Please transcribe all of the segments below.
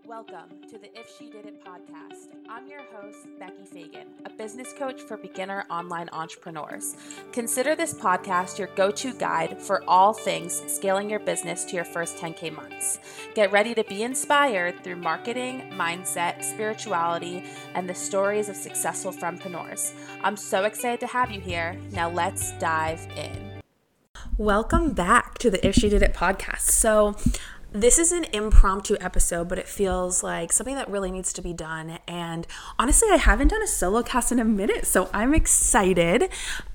Welcome to the If She Did It podcast. I'm your host, Becky Fagan, a business coach for beginner online entrepreneurs. Consider this podcast your go-to guide for all things scaling your business to your first 10K months. Get ready to be inspired through marketing, mindset, spirituality, and the stories of successful entrepreneurs. I'm so excited to have you here. Now let's dive in. Welcome back to the If She Did It podcast. So this is an impromptu episode, but it feels like something that really needs to be done. And honestly, I haven't done a solo cast in a minute, so I'm excited.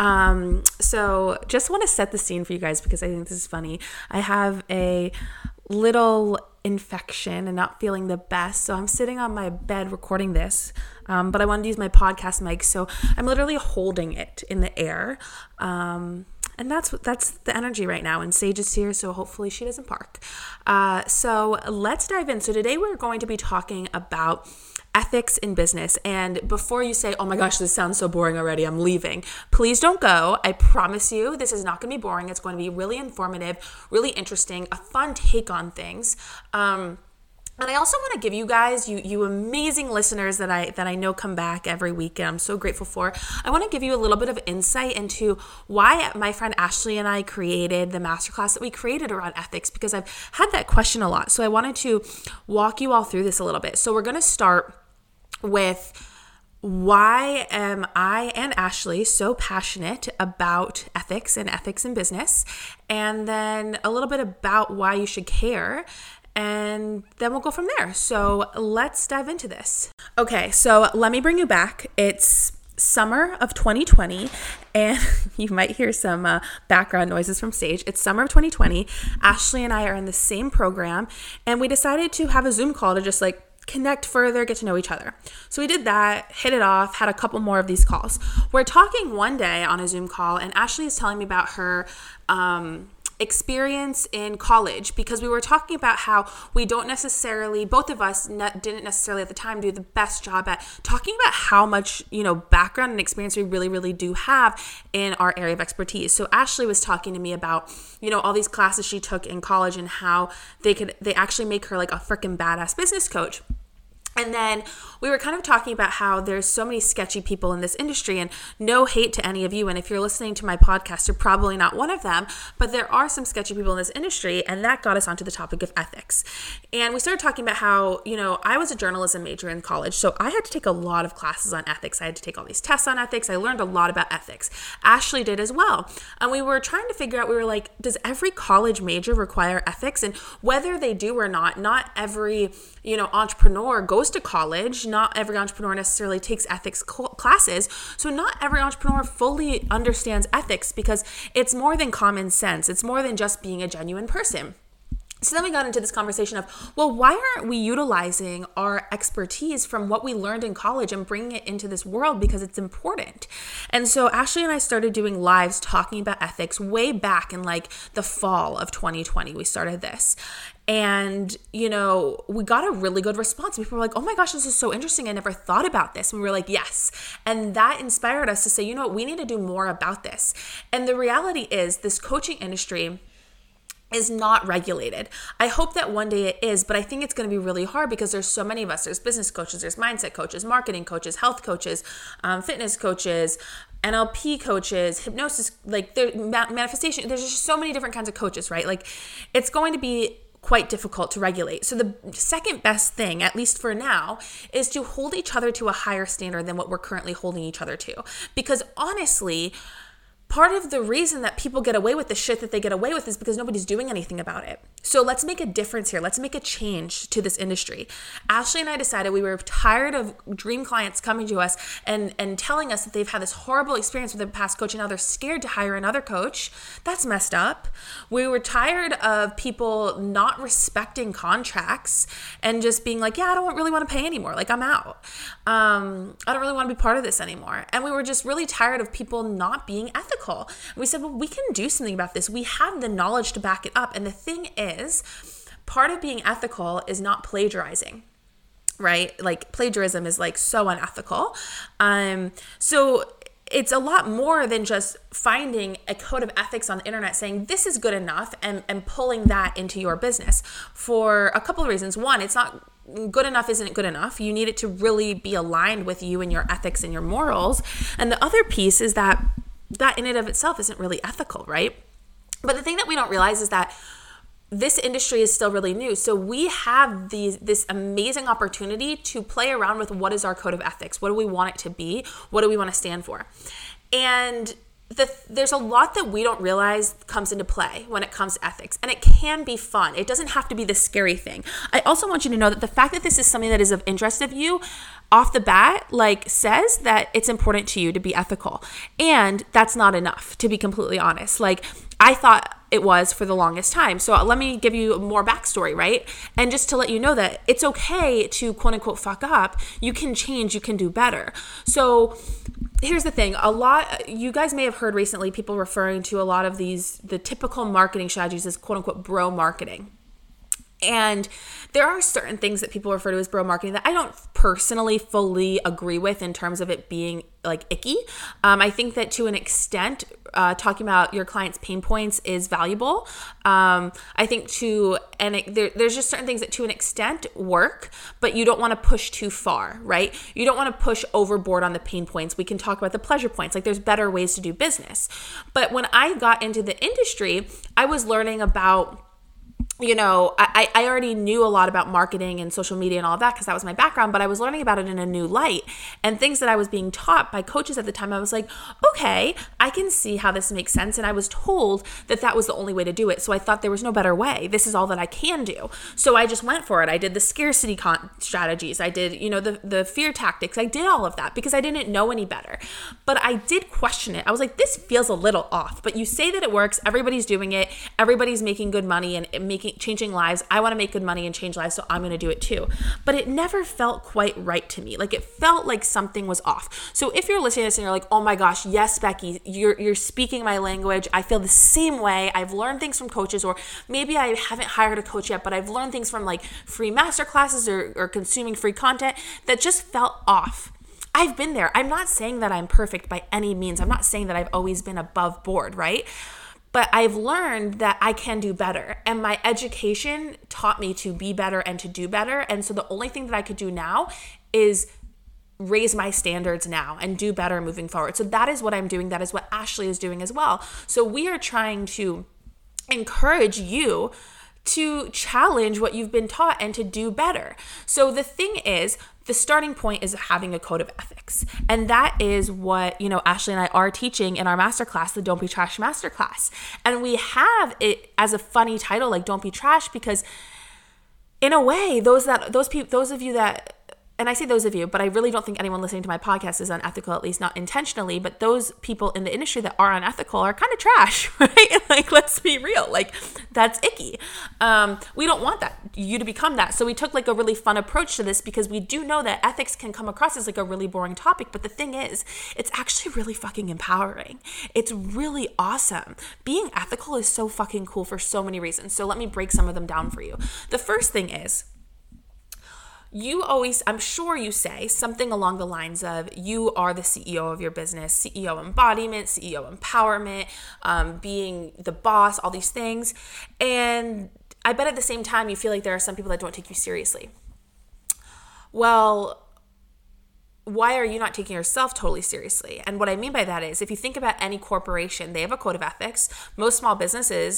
So just want to set the scene for you guys because I think this is funny. I have a little infection and not feeling the best. So I'm sitting on my bed recording this, but I wanted to use my podcast mic. So I'm literally holding it in the air. And that's the energy right now. And Sage is here, so hopefully she doesn't bark. So let's dive in. So today we're going to be talking about ethics in business. And before you say, oh my gosh, this sounds so boring already, I'm leaving, please don't go. I promise you, this is not going to be boring. It's going to be really informative, really interesting, a fun take on things. And I also want to give you guys, you amazing listeners that I know come back every week, and I'm so grateful for. I want to give you a little bit of insight into why my friend Ashley and I created the masterclass that we created around ethics, because I've had that question a lot. So I wanted to walk you all through this a little bit. So we're going to start with why am I and Ashley so passionate about ethics and ethics in business, and then a little bit about why you should care. And then we'll go from there. So let's dive into this. Okay, so let me bring you back. It's summer of 2020, and you might hear some background noises from Sage. It's summer of 2020. Ashley and I are in the same program, and we decided to have a Zoom call to just connect further, get to know each other. So we did that, hit it off, had a couple more of these calls. We're talking one day on a Zoom call, and Ashley is telling me about her experience in college, because we were talking about how we don't necessarily, both of us didn't necessarily at the time do the best job at talking about how much, background and experience we really, really do have in our area of expertise. So Ashley was talking to me about, all these classes she took in college and how they actually make her like a freaking badass business coach. And then we were kind of talking about how there's so many sketchy people in this industry, and no hate to any of you. And if you're listening to my podcast, you're probably not one of them, but there are some sketchy people in this industry. And that got us onto the topic of ethics. And we started talking about how, I was a journalism major in college, so I had to take a lot of classes on ethics. I had to take all these tests on ethics. I learned a lot about ethics. Ashley did as well. And we were trying to figure out, we were like, does every college major require ethics? And whether they do or not every, entrepreneur goes to college. Not every entrepreneur necessarily takes ethics classes. So not every entrepreneur fully understands ethics, because it's more than common sense. It's more than just being a genuine person. So then we got into this conversation of, well, why aren't we utilizing our expertise from what we learned in college and bringing it into this world, because it's important. And so Ashley and I started doing lives talking about ethics way back in the fall of 2020. We started this. And, we got a really good response. People were like, oh my gosh, this is so interesting. I never thought about this. And we were like, yes. And that inspired us to say, we need to do more about this. And the reality is, this coaching industry is not regulated. I hope that one day it is, but I think it's going to be really hard because there's so many of us. There's business coaches, there's mindset coaches, marketing coaches, health coaches, fitness coaches, NLP coaches, hypnosis, manifestation. There's just so many different kinds of coaches, right? It's going to be quite difficult to regulate. So the second best thing, at least for now, is to hold each other to a higher standard than what we're currently holding each other to. Because honestly, part of the reason that people get away with the shit that they get away with is because nobody's doing anything about it. So let's make a difference here. Let's make a change to this industry. Ashley and I decided we were tired of dream clients coming to us and telling us that they've had this horrible experience with their past coach, and now they're scared to hire another coach. That's messed up. We were tired of people not respecting contracts and just being like, yeah, I don't really want to pay anymore. I'm out. I don't really want to be part of this anymore. And we were just really tired of people not being ethical. And we said, well, we can do something about this. We have the knowledge to back it up. And the thing is, part of being ethical is not plagiarizing, right? Plagiarism is so unethical. So it's a lot more than just finding a code of ethics on the internet saying this is good enough and pulling that into your business for a couple of reasons. One, it's not good enough isn't good enough. You need it to really be aligned with you and your ethics and your morals. And the other piece is that in and of itself isn't really ethical, right? But the thing that we don't realize is that this industry is still really new. So we have this amazing opportunity to play around with what is our code of ethics? What do we want it to be? What do we want to stand for? And there's a lot that we don't realize comes into play when it comes to ethics, and it can be fun. It doesn't have to be the scary thing. I also want you to know that the fact that this is something that is of interest of you off the bat, like, says that it's important to you to be ethical. And that's not enough, to be completely honest. Like, I thought it was for the longest time. So let me give you more backstory, right? And just to let you know that it's okay to quote unquote fuck up. You can change, you can do better. So here's the thing. You guys may have heard recently people referring to a lot of the typical marketing strategies as quote unquote bro marketing. And there are certain things that people refer to as bro marketing that I don't personally fully agree with in terms of it being like icky. I think that to an extent, talking about your client's pain points is valuable. I think there's just certain things that to an extent work, but you don't want to push too far, right? You don't want to push overboard on the pain points. We can talk about the pleasure points. Like, there's better ways to do business. But when I got into the industry, I was learning about, I already knew a lot about marketing and social media and all of that because that was my background, but I was learning about it in a new light. And things that I was being taught by coaches at the time, I was like, okay, I can see how this makes sense. And I was told that was the only way to do it. So I thought there was no better way. This is all that I can do. So I just went for it. I did the scarcity strategies. I did, the fear tactics. I did all of that because I didn't know any better. But I did question it. I was like, this feels a little off. But you say that it works. Everybody's doing it. Everybody's making good money and changing lives. I want to make good money and change lives, so I'm going to do it too. But it never felt quite right to me. Like, it felt like something was off. So if you're listening to this and you're like, oh my gosh, yes, Becky, you're speaking my language. I feel the same way. I've learned things from coaches, or maybe I haven't hired a coach yet, but I've learned things from like free masterclasses or consuming free content that just felt off. I've been there. I'm not saying that I'm perfect by any means. I'm not saying that I've always been above board, right? But I've learned that I can do better. And my education taught me to be better and to do better. And so the only thing that I could do now is raise my standards now and do better moving forward. So that is what I'm doing. That is what Ashley is doing as well. So we are trying to encourage you to challenge what you've been taught and to do better. So the thing is, the starting point is having a code of ethics. And that is what, Ashley and I are teaching in our masterclass, the Don't Be Trash masterclass. And we have it as a funny title, like Don't Be Trash, because in a way, those of you that, and I say those of you, but I really don't think anyone listening to my podcast is unethical, at least not intentionally, but those people in the industry that are unethical are kind of trash, right? Like, let's be real. Like, that's icky. We don't want you to become that. So we took like a really fun approach to this because we do know that ethics can come across as like a really boring topic. But the thing is, it's actually really fucking empowering. It's really awesome. Being ethical is so fucking cool for so many reasons. So let me break some of them down for you. The first thing is, I'm sure you say something along the lines of, you are the CEO of your business, CEO embodiment, CEO empowerment, being the boss, all these things. And I bet at the same time, you feel like there are some people that don't take you seriously. Well, why are you not taking yourself totally seriously? And what I mean by that is, if you think about any corporation, they have a code of ethics. Most small businesses,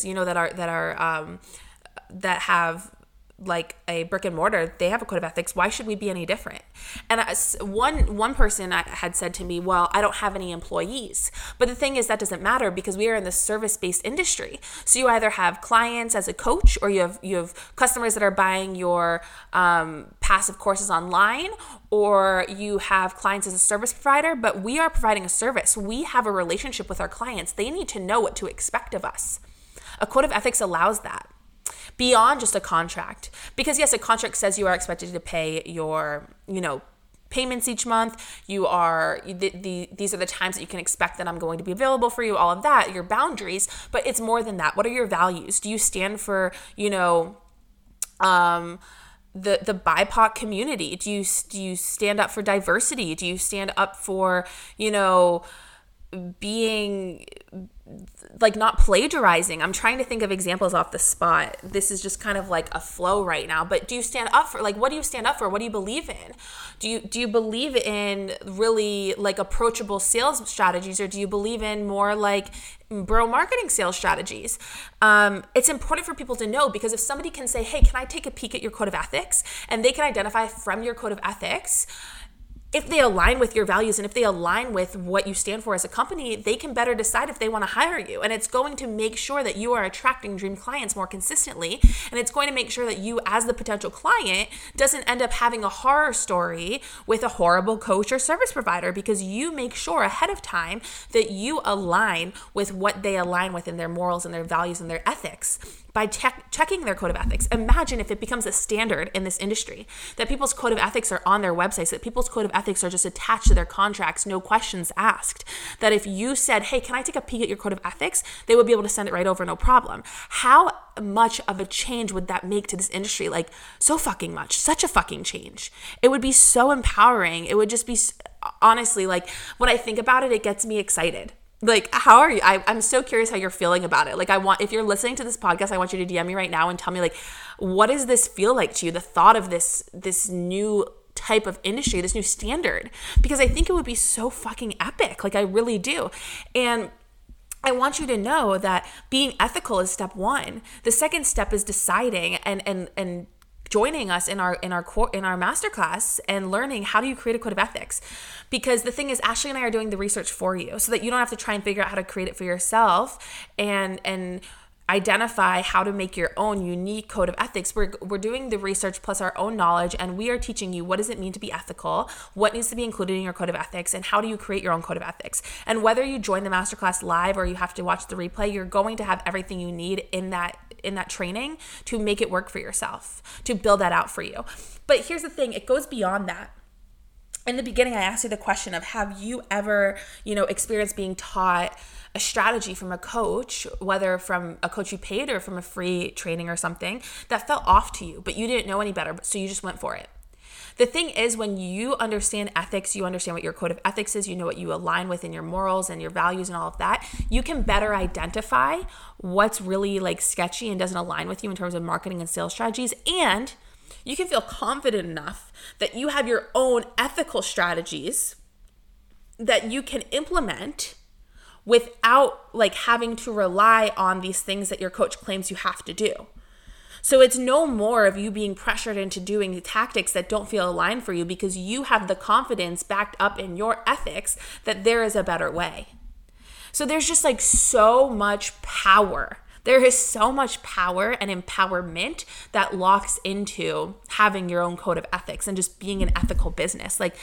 that have like a brick and mortar, they have a code of ethics. Why should we be any different? And one person had said to me, well, I don't have any employees. But the thing is, that doesn't matter because we are in the service-based industry. So you either have clients as a coach, or you have customers that are buying your passive courses online, or you have clients as a service provider, but we are providing a service. We have a relationship with our clients. They need to know what to expect of us. A code of ethics allows that. Beyond just a contract. Because yes, a contract says you are expected to pay your, payments each month. You are, these are the times that you can expect that I'm going to be available for you, all of that, your boundaries. But it's more than that. What are your values? Do you stand for, the BIPOC community? Do you stand up for diversity? Do you stand up for, being like not plagiarizing. I'm trying to think of examples off the spot. This is just kind of like a flow right now. But do you stand up for, like, what do you stand up for? What do you believe in? Do you believe in really like approachable sales strategies, or do you believe in more like bro marketing sales strategies? It's important for people to know, because if somebody can say, hey, can I take a peek at your code of ethics? And they can identify from your code of ethics if they align with your values and if they align with what you stand for as a company, they can better decide if they want to hire you. And it's going to make sure that you are attracting dream clients more consistently. And it's going to make sure that you, as the potential client, doesn't end up having a horror story with a horrible coach or service provider, because you make sure ahead of time that you align with what they align with in their morals and their values and their ethics by checking their code of ethics. Imagine if it becomes a standard in this industry that people's code of ethics are on their websites, that people's code of ethics are just attached to their contracts, no questions asked. That if you said, hey, can I take a peek at your code of ethics? They would be able to send it right over, no problem. How much of a change would that make to this industry? Like, so fucking much, such a fucking change. It would be so empowering. It would just be, honestly, like, when I think about it, it gets me excited. Like, how are you? I'm so curious how you're feeling about it. Like, if you're listening to this podcast, I want you to DM me right now and tell me, like, what does this feel like to you? The thought of this new type of industry, this new standard, because I think it would be so fucking epic. Like, I really do. And I want you to know that being ethical is step one. The second step is deciding and joining us in our masterclass and learning how do you create a code of ethics. Because the thing is, Ashley and I are doing the research for you so that you don't have to try and figure out how to create it for yourself and identify how to make your own unique code of ethics. We're doing the research plus our own knowledge, and we are teaching you what does it mean to be ethical, what needs to be included in your code of ethics, and how do you create your own code of ethics. And whether you join the masterclass live or you have to watch the replay, you're going to have everything you need in that training to make it work for yourself, to build that out for you. But here's the thing, it goes beyond that. In the beginning, I asked you the question of, have you ever, experienced being taught a strategy from a coach, whether from a coach you paid or from a free training or something, that felt off to you, but you didn't know any better, so you just went for it? The thing is, when you understand ethics, you understand what your code of ethics is, you know what you align with in your morals and your values and all of that, you can better identify what's really like sketchy and doesn't align with you in terms of marketing and sales strategies. And you can feel confident enough that you have your own ethical strategies that you can implement without like having to rely on these things that your coach claims you have to do. So it's no more of you being pressured into doing tactics that don't feel aligned for you, because you have the confidence backed up in your ethics that there is a better way. So there's just like so much power. There is so much power and empowerment that locks into having your own code of ethics and just being an ethical business. Like,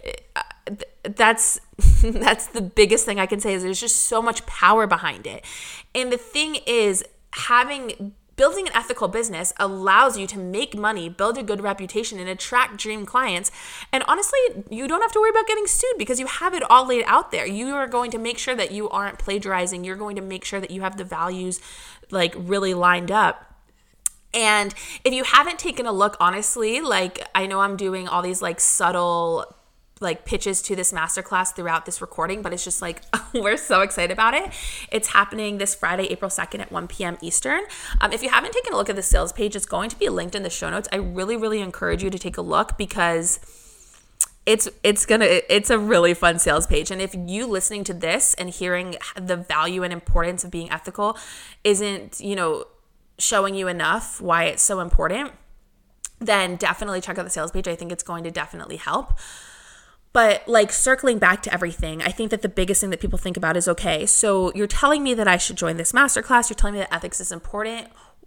that's the biggest thing I can say, is there's just so much power behind it. And the thing is, building an ethical business allows you to make money, build a good reputation, and attract dream clients. And honestly, you don't have to worry about getting sued because you have it all laid out there. You are going to make sure that you aren't plagiarizing. You're going to make sure that you have the values like really lined up. And if you haven't taken a look, honestly, like, I know I'm doing all these like subtle like pitches to this masterclass throughout this recording, but it's just like, we're so excited about it. It's happening this Friday, April 2nd at 1 p.m. Eastern. If you haven't taken a look at the sales page, it's going to be linked in the show notes. I really, really encourage you to take a look, because it's a really fun sales page. And if you listening to this and hearing the value and importance of being ethical isn't, showing you enough why it's so important, then definitely check out the sales page. I think it's going to definitely help. But like, circling back to everything, I think that the biggest thing that people think about is, okay, so you're telling me that I should join this masterclass. You're telling me that ethics is important.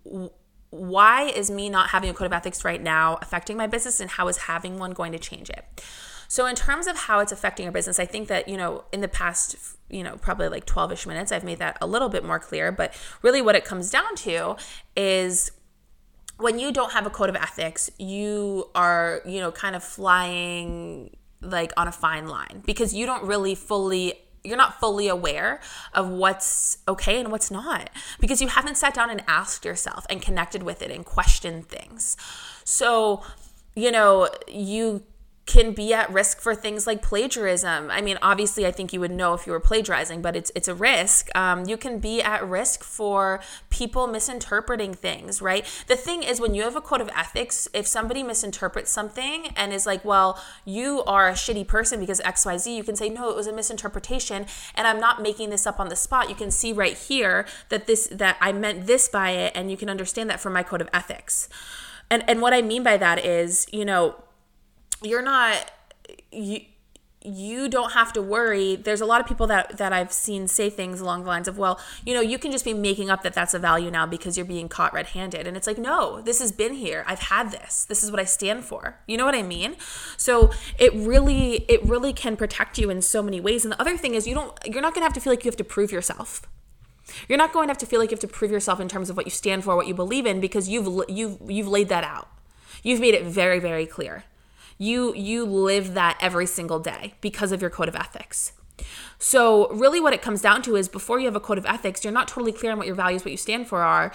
Why is me not having a code of ethics right now affecting my business, and how is having one going to change it? So in terms of how it's affecting your business, I think that, in the past, probably like 12-ish minutes, I've made that a little bit more clear. But really what it comes down to is, when you don't have a code of ethics, you are, kind of flying like on a fine line, because you don't really you're not fully aware of what's okay and what's not, because you haven't sat down and asked yourself and connected with it and questioned things. So, you can be at risk for things like plagiarism. I mean, obviously, I think you would know if you were plagiarizing, but it's a risk. You can be at risk for people misinterpreting things, right? The thing is, when you have a code of ethics, if somebody misinterprets something and is like, well, you are a shitty person because XYZ, you can say, no, it was a misinterpretation, and I'm not making this up on the spot. You can see right here that I meant this by it, and you can understand that from my code of ethics. And what I mean by that is, you don't have to worry. There's a lot of people that I've seen say things along the lines of, well, you can just be making up that that's a value now because you're being caught red-handed. And it's like, no, this has been here. I've had this. This is what I stand for. You know what I mean? So it really can protect you in so many ways. And the other thing is you're not going to have to feel like you have to prove yourself. You're not going to have to feel like you have to prove yourself in terms of what you stand for, what you believe in, because you've laid that out. You've made it very, very clear. You live that every single day because of your code of ethics. So really what it comes down to is before you have a code of ethics, you're not totally clear on what your values, what you stand for are.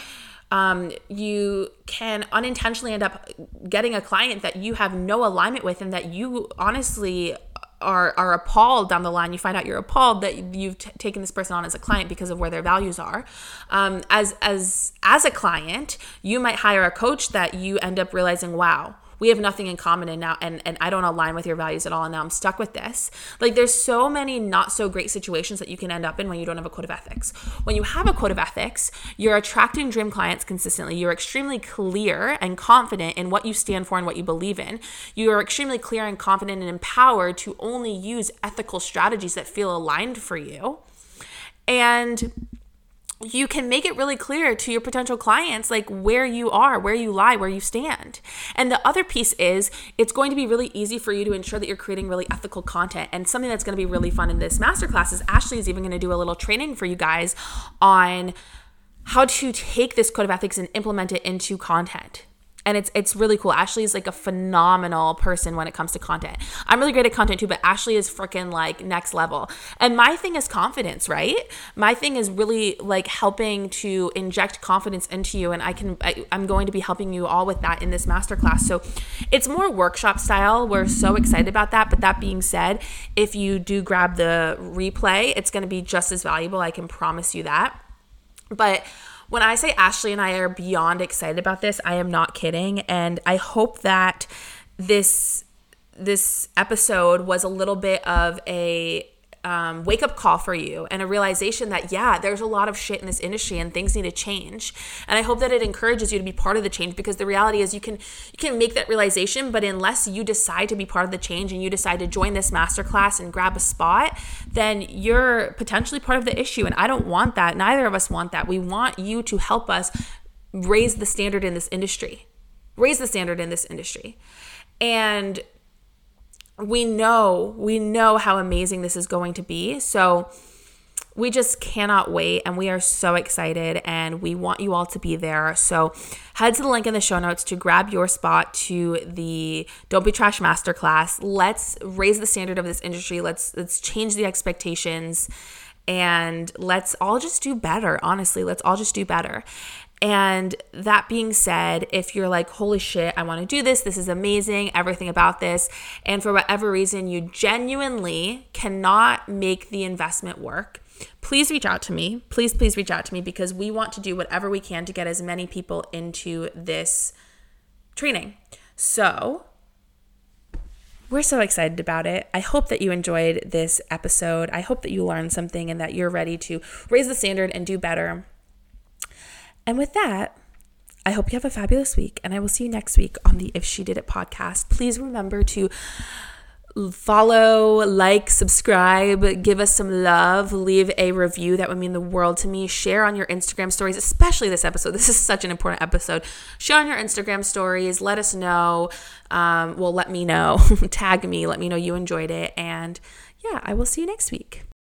You can unintentionally end up getting a client that you have no alignment with and that you honestly are appalled down the line. You find out you're appalled that you've taken this person on as a client because of where their values are. As a client, you might hire a coach that you end up realizing, wow, we have nothing in common and I don't align with your values at all, and now I'm stuck with this. Like, there's so many not so great situations that you can end up in when you don't have a code of ethics. When you have a code of ethics, you're attracting dream clients consistently. You're extremely clear and confident in what you stand for and what you believe in. You are extremely clear and confident and empowered to only use ethical strategies that feel aligned for you. And you can make it really clear to your potential clients, like where you are, where you lie, where you stand. And the other piece is it's going to be really easy for you to ensure that you're creating really ethical content. And something that's going to be really fun in this masterclass is Ashley is even going to do a little training for you guys on how to take this code of ethics and implement it into content. And it's really cool. Ashley is like a phenomenal person when it comes to content. I'm really great at content too, but Ashley is freaking like next level. And my thing is confidence, right? My thing is really like helping to inject confidence into you. And I'm going to be helping you all with that in this masterclass. So it's more workshop style. We're so excited about that. But that being said, if you do grab the replay, it's going to be just as valuable. I can promise you that. But when I say Ashley and I are beyond excited about this, I am not kidding. And I hope that this episode was a little bit of a wake-up call for you and a realization that, yeah, there's a lot of shit in this industry and things need to change. And I hope that it encourages you to be part of the change, because the reality is you can make that realization, but unless you decide to be part of the change and you decide to join this masterclass and grab a spot, then you're potentially part of the issue. And I don't want that. Neither of us want that. We want you to help us raise the standard in this industry. And we know how amazing this is going to be. So we just cannot wait, and we are so excited, and we want you all to be there. So head to the link in the show notes to grab your spot to the Don't Be Trash Masterclass. Let's raise the standard of this industry. Let's change the expectations, and let's all just do better. Honestly, let's all just do better. And that being said, if you're like, holy shit, I want to do this. This is amazing. Everything about this. And for whatever reason, you genuinely cannot make the investment work, please reach out to me. Please reach out to me, because we want to do whatever we can to get as many people into this training. So we're so excited about it. I hope that you enjoyed this episode. I hope that you learned something and that you're ready to raise the standard and do better. And with that, I hope you have a fabulous week, and I will see you next week on the If She Did It podcast. Please remember to follow, like, subscribe, give us some love, leave a review. That would mean the world to me. Share on your Instagram stories, especially this episode. This is such an important episode. Share on your Instagram stories. Let us know. Let me know. Tag me. Let me know you enjoyed it. And yeah, I will see you next week.